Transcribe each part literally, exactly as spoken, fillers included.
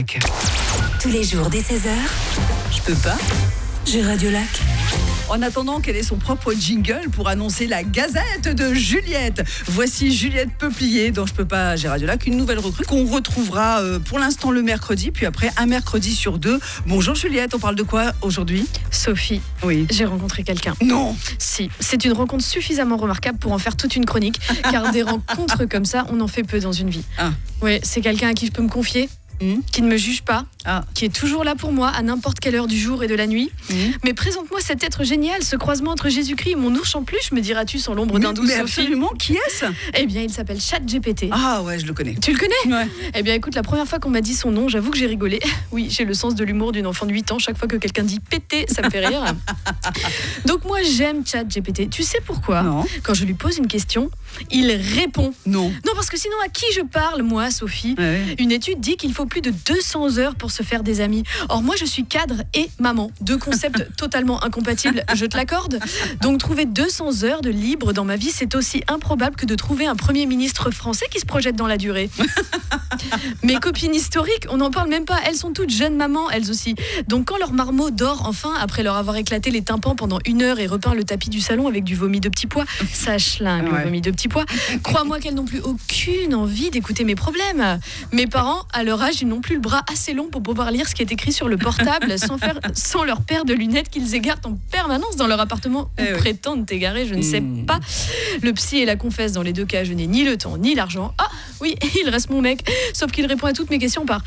Tous les jours dès seize heures, Je peux pas. j'ai Radiolac. En attendant qu'elle ait son propre jingle pour annoncer la gazette de Juliette. Voici Juliette Peuplier, dont je peux pas, j'ai Radiolac, une nouvelle recrue qu'on retrouvera euh, pour l'instant le mercredi, puis après un mercredi sur deux. Bonjour Juliette, on parle de quoi aujourd'hui ? Sophie, Oui. j'ai rencontré quelqu'un. Non. Si, c'est une rencontre suffisamment remarquable pour en faire toute une chronique, car des rencontres comme ça, on en fait peu dans une vie. Ah. Ouais, c'est quelqu'un à qui je peux me confier, Mmh. qui ne me juge pas, Ah. qui est toujours là pour moi à n'importe quelle heure du jour et de la nuit. Mmh. Mais présente-moi cet être génial, ce croisement entre Jésus-Christ et mon ours en peluche, me diras-tu sans l'ombre d'un doute, Mais Sophie. absolument, qui est-ce ? Eh bien, il s'appelle ChatGPT. Ah ouais, je le connais. Tu le connais ? Ouais. Eh bien, écoute, la première fois qu'on m'a dit son nom, j'avoue que j'ai rigolé. Oui, j'ai le sens de l'humour d'une enfant de huit ans. Chaque fois que quelqu'un dit pété, ça me fait rire. Donc moi, j'aime ChatGPT. Tu sais pourquoi ? Non. Quand je lui pose une question, il répond. Non. Non, parce que sinon, à qui je parle, moi, Sophie ? Ouais. Une étude dit qu'il faut plus de deux cents heures pour se faire des amis. Or, moi, je suis cadre et maman. Deux concepts totalement incompatibles, je te l'accorde. Donc, trouver deux cents heures de libre dans ma vie, c'est aussi improbable que de trouver un Premier ministre français qui se projette dans la durée. Mes copines historiques, on n'en parle même pas. Elles sont toutes jeunes mamans, elles aussi. Donc, quand leur marmot dort enfin, après leur avoir éclaté les tympans pendant une heure et repeint le tapis du salon avec du vomi de petits pois, ça schlingue, Ouais. le vomi de petits pois. Crois-moi qu'elles n'ont plus aucune envie d'écouter mes problèmes. Mes parents, à leur âge, ils n'ont plus le bras assez long pour pouvoir lire ce qui est écrit sur le portable sans, faire, sans leur paire de lunettes qu'ils égarent en permanence dans leur appartement ou Eh oui. prétendent égarer, je ne sais Mmh. pas. Le psy et la confesse, dans les deux cas, je n'ai ni le temps ni l'argent. Ah oui, il reste mon mec, sauf qu'il répond à toutes mes questions par...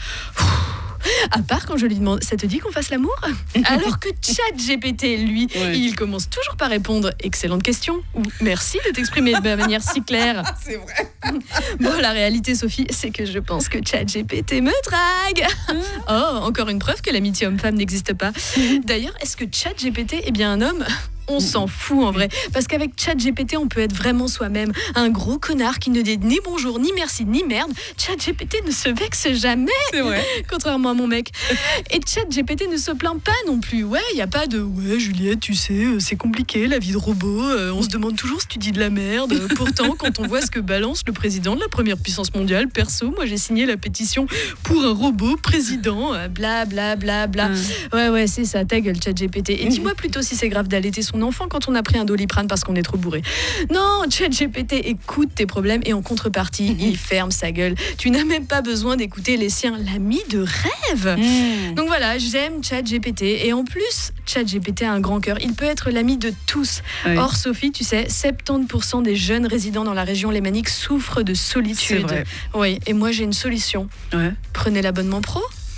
À part quand je lui demande, ça te dit qu'on fasse l'amour ? Alors que ChatGPT, lui, Ouais. il commence toujours par répondre, excellente question, ou merci de t'exprimer de manière si claire. C'est vrai. Bon, la réalité, Sophie, c'est que je pense que ChatGPT me drague. Oh, encore une preuve que l'amitié homme-femme n'existe pas. D'ailleurs, est-ce que ChatGPT est bien un homme ? On s'en fout en vrai, parce qu'avec ChatGPT, on peut être vraiment soi-même. Un gros connard qui ne dit ni bonjour, ni merci, ni merde. ChatGPT ne se vexe jamais, C'est vrai. contrairement à mon mec. Et ChatGPT ne se plaint pas non plus. Ouais, il n'y a pas de « Ouais, Juliette, tu sais, euh, c'est compliqué, la vie de robot. euh, on se demande toujours si tu dis de la merde. Pourtant, quand on voit ce que balance le président de la première puissance mondiale, perso, moi j'ai signé la pétition pour un robot président. euh, Bla, bla, bla, bla. Hum. Ouais, ouais, c'est ça, ta gueule, ChatGPT. Et dis-moi plutôt si c'est grave d'allaiter son enfant quand on a pris un Doliprane parce qu'on est trop bourré. Non, ChatGPT écoute tes problèmes et en contrepartie, il ferme sa gueule. Tu n'as même pas besoin d'écouter les siens, l'ami de rêve. Mmh. Donc voilà, j'aime ChatGPT. Et en plus, ChatGPT a un grand cœur. Il peut être l'ami de tous. Ouais. Or, Sophie, tu sais, soixante-dix pour cent des jeunes résidents dans la région lémanique souffrent de C'est solitude. vrai. Oui, et moi j'ai une solution. Ouais. Prenez l'abonnement pro.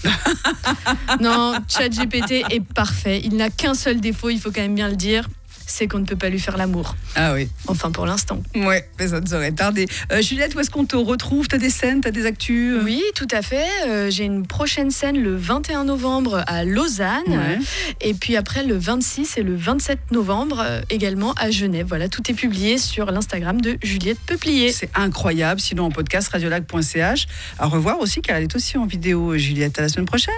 Non, ChatGPT est parfait. Il n'a qu'un seul défaut, il faut quand même bien le dire, c'est qu'on ne peut pas lui faire l'amour. Ah oui. Enfin, pour l'instant. Ouais, mais ça ne saurait tarder. Euh, Juliette, où est-ce qu'on te retrouve ? T'as des scènes, t'as des actus ? Oui, tout à fait. Euh, j'ai une prochaine scène le vingt et un novembre à Lausanne. Ouais. Et puis après, le vingt-six et le vingt-sept novembre, euh, également à Genève. Voilà, tout est publié sur l'Instagram de Juliette Peuplier. C'est incroyable. Sinon, en podcast, radiolac point c h. À revoir aussi, car elle est aussi en vidéo, Juliette. À la semaine prochaine.